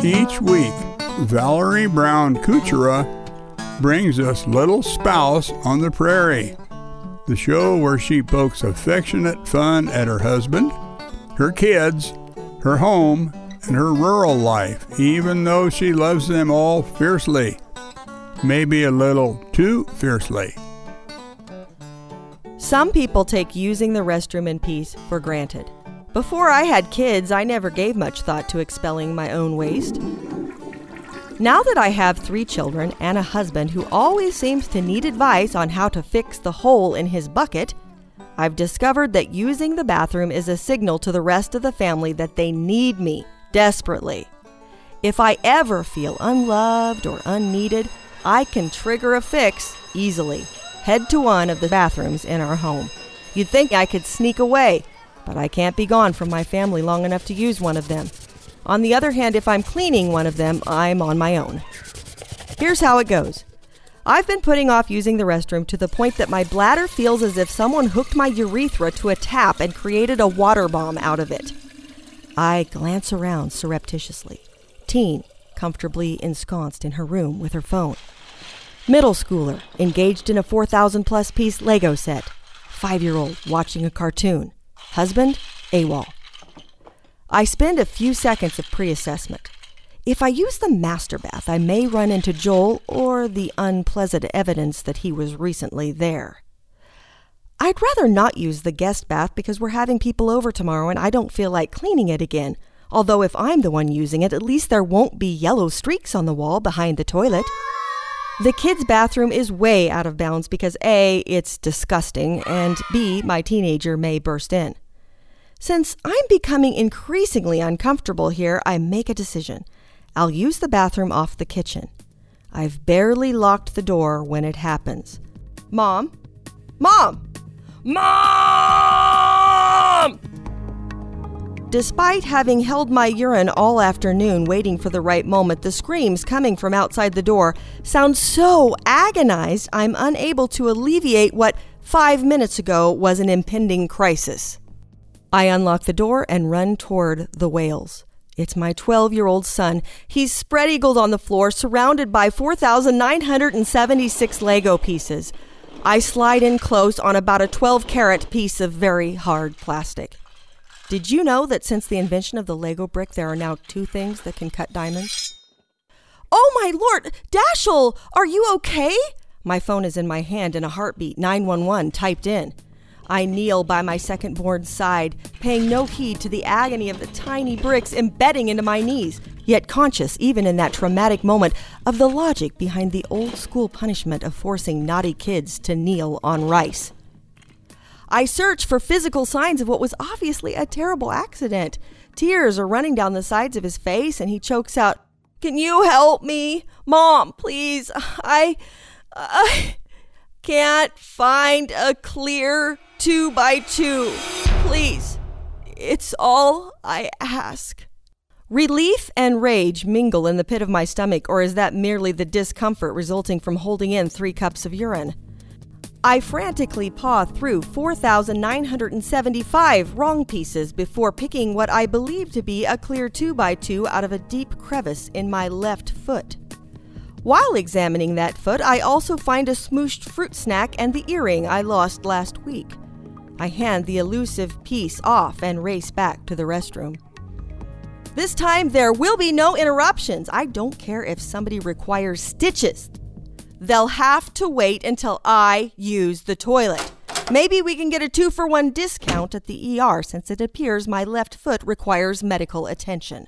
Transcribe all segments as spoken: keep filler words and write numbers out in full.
Each week, Valerie Brown Kuchera brings us Little Spouse on the Prairie, the show where she pokes affectionate fun at her husband, her kids, her home, and her rural life, even though she loves them all fiercely, maybe a little too fiercely. Some people take using the restroom in peace for granted. Before I had kids, I never gave much thought to expelling my own waste. Now that I have three children and a husband who always seems to need advice on how to fix the hole in his bucket, I've discovered that using the bathroom is a signal to the rest of the family that they need me desperately. If I ever feel unloved or unneeded, I can trigger a fix easily. Head to one of the bathrooms in our home. You'd think I could sneak away, but I can't be gone from my family long enough to use one of them. On the other hand, if I'm cleaning one of them, I'm on my own. Here's how it goes. I've been putting off using the restroom to the point that my bladder feels as if someone hooked my urethra to a tap and created a water bomb out of it. I glance around surreptitiously. Teen, comfortably ensconced in her room with her phone. Middle schooler, engaged in a four thousand plus piece Lego set. Five-year-old, watching a cartoon. Husband, AWOL. I spend a few seconds of pre-assessment. If I use the master bath, I may run into Joel or the unpleasant evidence that he was recently there. I'd rather not use the guest bath because we're having people over tomorrow and I don't feel like cleaning it again. Although if I'm the one using it, at least there won't be yellow streaks on the wall behind the toilet. The kids' bathroom is way out of bounds because A, it's disgusting, and B, my teenager may burst in. Since I'm becoming increasingly uncomfortable here, I make a decision. I'll use the bathroom off the kitchen. I've barely locked the door when it happens. Mom? Mom! Mom! Despite having held my urine all afternoon waiting for the right moment, the screams coming from outside the door sound so agonized I'm unable to alleviate what five minutes ago was an impending crisis. I unlock the door and run toward the whales. It's my twelve-year-old son. He's spread-eagled on the floor, surrounded by four thousand nine hundred seventy-six Lego pieces. I slide in close on about a twelve-carat piece of very hard plastic. Did you know that since the invention of the Lego brick, there are now two things that can cut diamonds? Oh, my Lord! Dashiell, are you okay? My phone is in my hand in a heartbeat, nine one one typed in. I kneel by my second-born's side, paying no heed to the agony of the tiny bricks embedding into my knees, yet conscious, even in that traumatic moment, of the logic behind the old-school punishment of forcing naughty kids to kneel on rice. I search for physical signs of what was obviously a terrible accident. Tears are running down the sides of his face, and he chokes out, "Can you help me? Mom, please. I... I can't find a clear two by two. Please. It's all I ask." Relief and rage mingle in the pit of my stomach, or is that merely the discomfort resulting from holding in three cups of urine? I frantically paw through four thousand nine hundred seventy-five wrong pieces before picking what I believe to be a clear two by two out of a deep crevice in my left foot. While examining that foot, I also find a smooshed fruit snack and the earring I lost last week. I hand the elusive piece off and race back to the restroom. This time, there will be no interruptions. I don't care if somebody requires stitches. They'll have to wait until I use the toilet. Maybe we can get a two-for-one discount at the E R since it appears my left foot requires medical attention.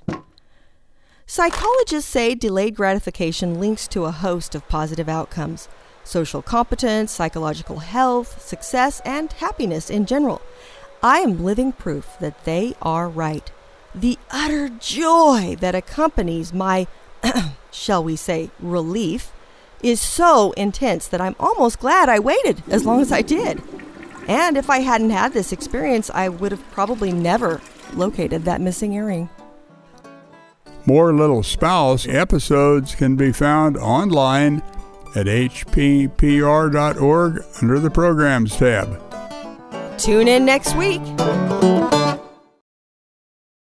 Psychologists say delayed gratification links to a host of positive outcomes: social competence, psychological health, success, and happiness in general. I am living proof that they are right. The utter joy that accompanies my, shall we say, relief, is so intense that I'm almost glad I waited as long as I did. And if I hadn't had this experience, I would have probably never located that missing earring. More Little Spouse episodes can be found online at h p p r dot org under the Programs tab. Tune in next week.